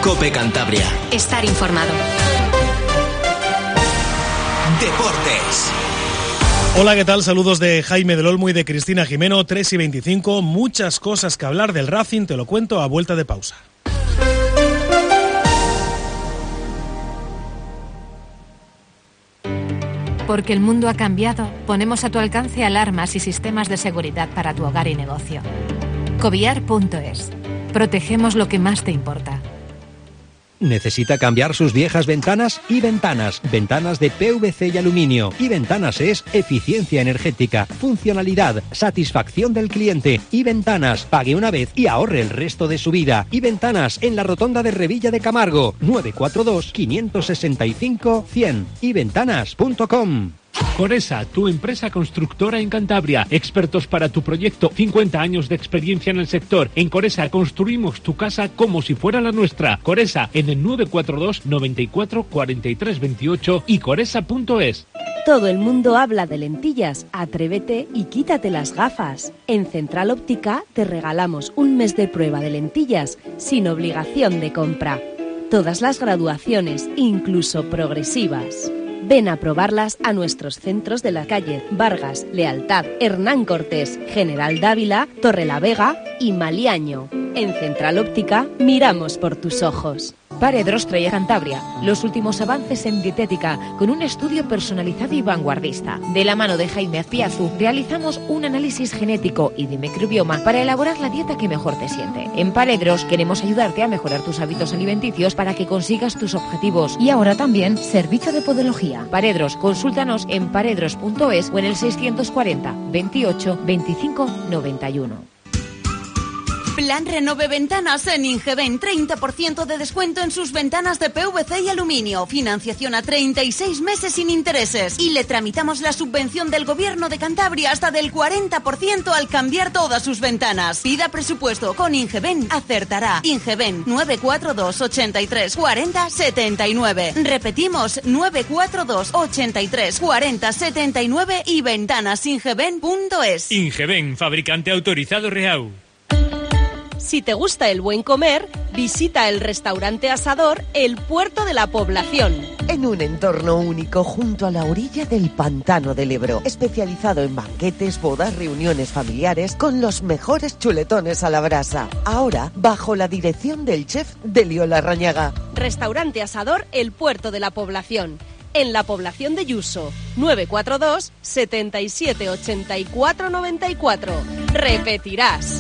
COPE Cantabria. Estar informado. Deportes. Hola, ¿qué tal? Saludos de Jaime del Olmo y de Cristina Jimeno, 3:25. Muchas cosas que hablar del Racing, te lo cuento a vuelta de pausa. Porque el mundo ha cambiado, ponemos a tu alcance alarmas y sistemas de seguridad para tu hogar y negocio. Cobiar.es. Protegemos lo que más te importa. ¿Necesita cambiar sus viejas ventanas? Y Ventanas. Ventanas de PVC y aluminio. Y Ventanas es eficiencia energética, funcionalidad, satisfacción del cliente. Y Ventanas. Pague una vez y ahorre el resto de su vida. Y Ventanas en la rotonda de Revilla de Camargo. 942 565 100. yventanas.com. Coresa, tu empresa constructora en Cantabria. Expertos para tu proyecto, 50 años de experiencia en el sector. En Coresa construimos tu casa como si fuera la nuestra. Coresa en el 942 94 43 28 y coresa.es. Todo el mundo habla de lentillas. Atrévete y quítate las gafas. En Central Óptica te regalamos un mes de prueba de lentillas sin obligación de compra. Todas las graduaciones, incluso progresivas. Ven a probarlas a nuestros centros de la calle Vargas, Lealtad, Hernán Cortés, General Dávila, Torrelavega y Maliaño. En Central Óptica miramos por tus ojos. Paredros trae a Cantabria los últimos avances en dietética con un estudio personalizado y vanguardista. De la mano de Jaime Azpiazu realizamos un análisis genético y de microbioma para elaborar la dieta que mejor te siente. En Paredros queremos ayudarte a mejorar tus hábitos alimenticios para que consigas tus objetivos y ahora también servicio de podología. Paredros, consúltanos en paredros.es o en el 640 28 25 91. Plan Renove Ventanas en Ingeben, 30% de descuento en sus ventanas de PVC y aluminio, financiación a 36 meses sin intereses y le tramitamos la subvención del Gobierno de Cantabria hasta del 40% al cambiar todas sus ventanas. Pida presupuesto con Ingeben, acertará. Ingeben 942 83 40 79. Repetimos 942 83 40 79 y ventanasingeben.es. Ingeben, fabricante autorizado Reau. Si te gusta el buen comer, visita el restaurante Asador El Puerto de la Población. En un entorno único junto a la orilla del Pantano del Ebro, especializado en banquetes, bodas, reuniones familiares, con los mejores chuletones a la brasa. Ahora, bajo la dirección del chef Delio Larrañaga. Restaurante Asador El Puerto de la Población. En la población de Yuso, 942 77 84 94. Repetirás.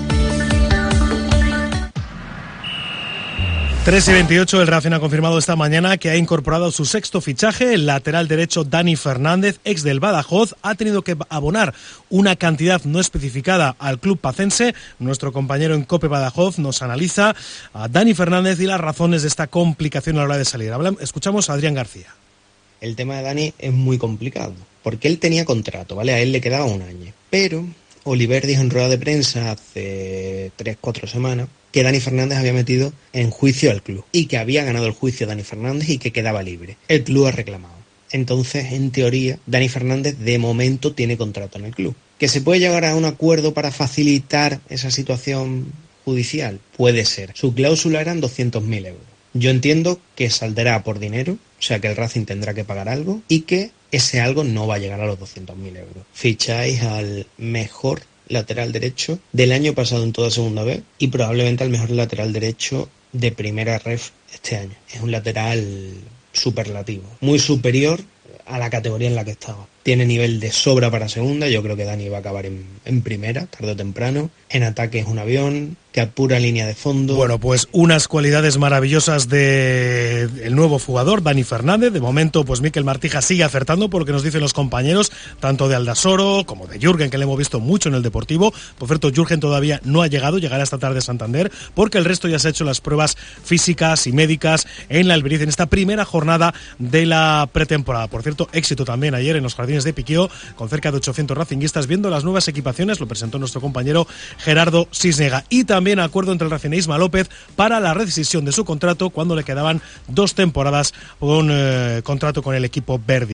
3:28, el Racing ha confirmado esta mañana que ha incorporado su sexto fichaje, el lateral derecho Dani Fernández, ex del Badajoz. Ha tenido que abonar una cantidad no especificada al club pacense. Nuestro compañero en COPE Badajoz nos analiza a Dani Fernández y las razones de esta complicación a la hora de salir. Escuchamos a Adrián García. El tema de Dani es muy complicado, porque él tenía contrato, ¿vale? A él le quedaba un año, pero Oliver dijo en rueda de prensa hace 3-4 semanas que Dani Fernández había metido en juicio al club y que había ganado el juicio Dani Fernández y que quedaba libre. El club ha reclamado. Entonces, en teoría, Dani Fernández de momento tiene contrato en el club. ¿Que se puede llegar a un acuerdo para facilitar esa situación judicial? Puede ser. Su cláusula eran 200.000 euros. Yo entiendo que saldrá por dinero, o sea que el Racing tendrá que pagar algo y que ese algo no va a llegar a los 200.000 euros. Ficháis al mejor lateral derecho del año pasado en toda segunda vez y probablemente al mejor lateral derecho de primera ref este año. Es un lateral superlativo, muy superior a la categoría en la que estaba. Tiene nivel de sobra para segunda, yo creo que Dani va a acabar en primera, tarde o temprano. En ataque es un avión, que apura línea de fondo. Bueno, pues unas cualidades maravillosas del nuevo jugador, Dani Fernández. De momento, pues Mikel Martija sigue acertando por lo que nos dicen los compañeros, tanto de Aldasoro como de Jürgen, que le hemos visto mucho en el Deportivo. Por cierto, Jürgen todavía no ha llegado, llegará esta tarde a Santander, porque el resto ya se ha hecho las pruebas físicas y médicas en la Alberiz en esta primera jornada de la pretemporada. Por cierto, éxito también ayer en los jardines de Piqueo, con cerca de 800 racinguistas viendo las nuevas equipaciones, lo presentó nuestro compañero Gerardo Cisnega. Y también acuerdo entre el Racing e Isma López para la rescisión de su contrato cuando le quedaban 2 temporadas con contrato con el equipo verde.